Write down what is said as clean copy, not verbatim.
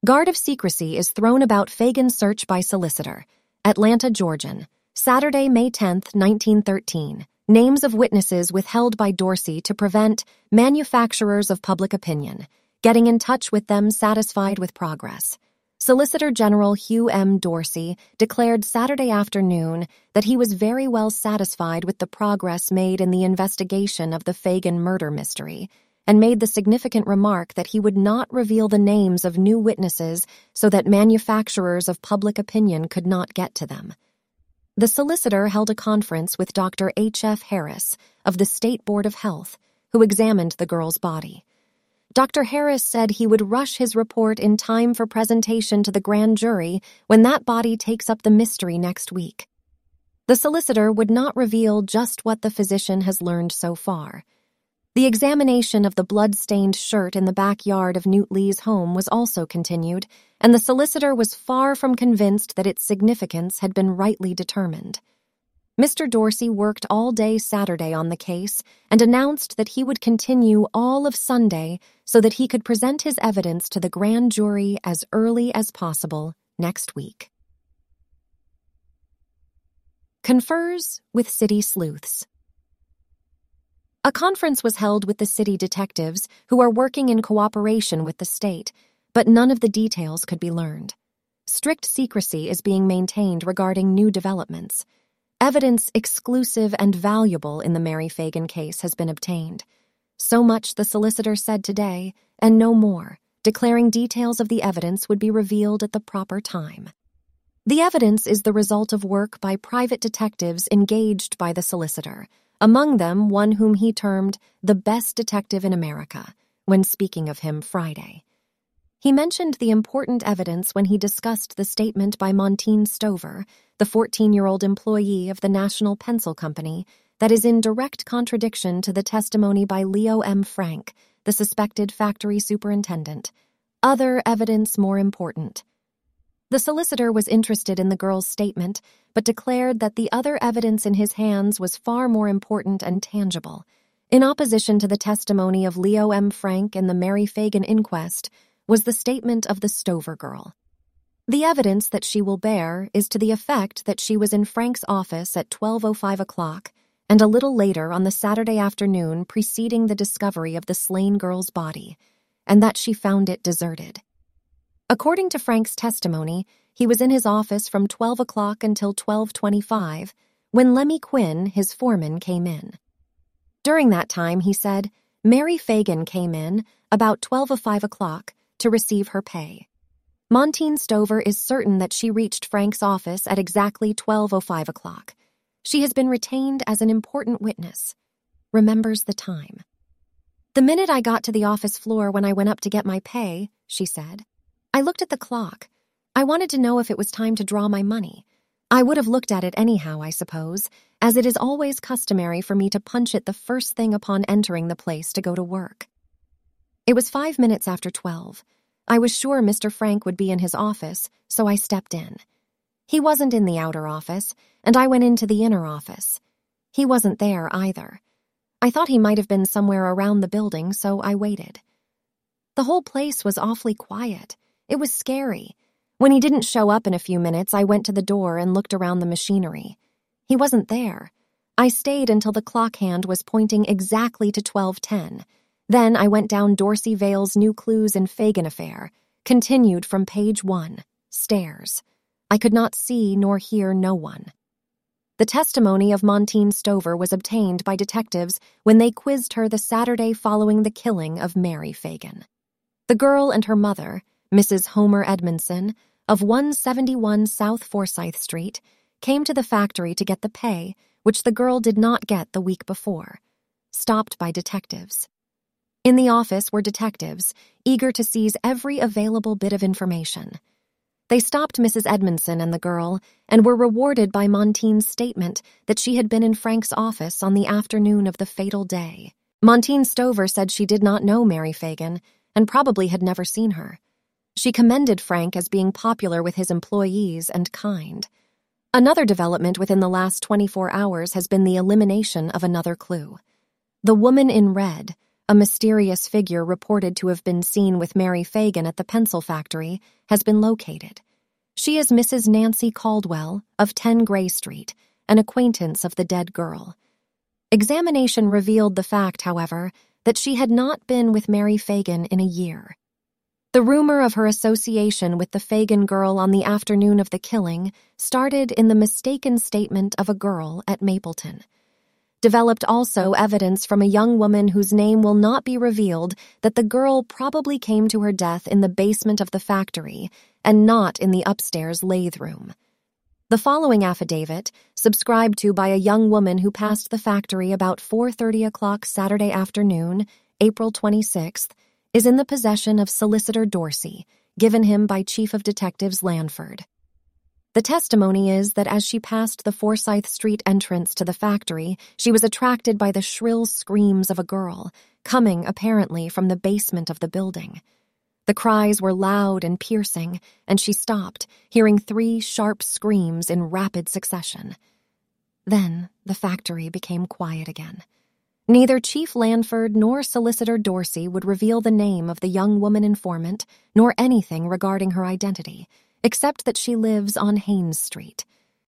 Guard of secrecy is thrown about Fagan's search by solicitor. Atlanta, Georgian. Saturday, May 10, 1913. Names of witnesses withheld by Dorsey to prevent manufacturers of public opinion getting in touch with them satisfied with progress. Solicitor General Hugh M. Dorsey declared Saturday afternoon that he was very well satisfied with the progress made in the investigation of the Fagan murder mystery, and made the significant remark that he would not reveal the names of new witnesses so that manufacturers of public opinion could not get to them. The solicitor held a conference with Dr. H.F. Harris of the State Board of Health, who examined the girl's body. Dr. Harris said he would rush his report in time for presentation to the grand jury when that body takes up the mystery next week. The solicitor would not reveal just what the physician has learned so far. The examination of the blood-stained shirt in the backyard of Newt Lee's home was also continued, and the solicitor was far from convinced that its significance had been rightly determined. Mr. Dorsey worked all day Saturday on the case and announced that he would continue all of Sunday so that he could present his evidence to the grand jury as early as possible next week. Confers with city sleuths. A conference was held with the city detectives who are working in cooperation with the state, but none of the details could be learned. Strict secrecy is being maintained regarding new developments. Evidence exclusive and valuable in the Mary Fagan case has been obtained. So much the solicitor said today, and no more, declaring details of the evidence would be revealed at the proper time. The evidence is the result of work by private detectives engaged by the solicitor, among them one whom he termed the best detective in America, when speaking of him Friday. He mentioned the important evidence when he discussed the statement by Montine Stover, the 14-year-old employee of the National Pencil Company, that is in direct contradiction to the testimony by Leo M. Frank, the suspected factory superintendent. Other evidence more important. The solicitor was interested in the girl's statement, but declared that the other evidence in his hands was far more important and tangible. In opposition to the testimony of Leo M. Frank in the Mary Fagan inquest was the statement of the Stover girl. The evidence that she will bear is to the effect that she was in Frank's office at 12:05 o'clock and a little later on the Saturday afternoon preceding the discovery of the slain girl's body, and that she found it deserted. According to Frank's testimony, he was in his office from 12 o'clock until 12:25 when Lemmy Quinn, his foreman, came in. During that time, he said, Mary Fagan came in about 12:05 o'clock to receive her pay. Montine Stover is certain that she reached Frank's office at exactly 12:05 o'clock. She has been retained as an important witness. Remembers the time. The minute I got to the office floor when I went up to get my pay, she said, I looked at the clock. I wanted to know if it was time to draw my money. I would have looked at it anyhow, I suppose, as it is always customary for me to punch it the first thing upon entering the place to go to work. It was 5 minutes after 12. I was sure Mr. Frank would be in his office, so I stepped in. He wasn't in the outer office, and I went into the inner office. He wasn't there either. I thought he might have been somewhere around the building, so I waited. The whole place was awfully quiet. It was scary. When he didn't show up in a few minutes, I went to the door and looked around the machinery. He wasn't there. I stayed until the clock hand was pointing exactly to 12:10. Then I went down Dorsey Vale's New Clues and Fagan affair, continued from page 1, stairs. I could not see nor hear no one. The testimony of Montine Stover was obtained by detectives when they quizzed her the Saturday following the killing of Mary Fagan. The girl and her mother, Mrs. Homer Edmondson, of 171 South Forsyth Street, came to the factory to get the pay, which the girl did not get the week before, stopped by detectives. In the office were detectives, eager to seize every available bit of information. They stopped Mrs. Edmondson and the girl and were rewarded by Montine's statement that she had been in Frank's office on the afternoon of the fatal day. Montine Stover said she did not know Mary Fagan and probably had never seen her. She commended Frank as being popular with his employees and kind. Another development within the last 24 hours has been the elimination of another clue. The woman in red, a mysterious figure reported to have been seen with Mary Fagan at the pencil factory, has been located. She is Mrs. Nancy Caldwell of 10 Gray Street, an acquaintance of the dead girl. Examination revealed the fact, however, that she had not been with Mary Fagan in a year. The rumor of her association with the Fagan girl on the afternoon of the killing started in the mistaken statement of a girl at Mapleton. Developed also evidence from a young woman whose name will not be revealed that the girl probably came to her death in the basement of the factory and not in the upstairs lathe room. The following affidavit, subscribed to by a young woman who passed the factory about 4:30 Saturday afternoon, April 26th, is in the possession of Solicitor Dorsey, given him by Chief of Detectives Lanford. The testimony is that as she passed the Forsyth Street entrance to the factory, she was attracted by the shrill screams of a girl, coming apparently from the basement of the building. The cries were loud and piercing, and she stopped, hearing 3 sharp screams in rapid succession. Then the factory became quiet again. Neither Chief Lanford nor Solicitor Dorsey would reveal the name of the young woman informant, nor anything regarding her identity, except that she lives on Haynes Street.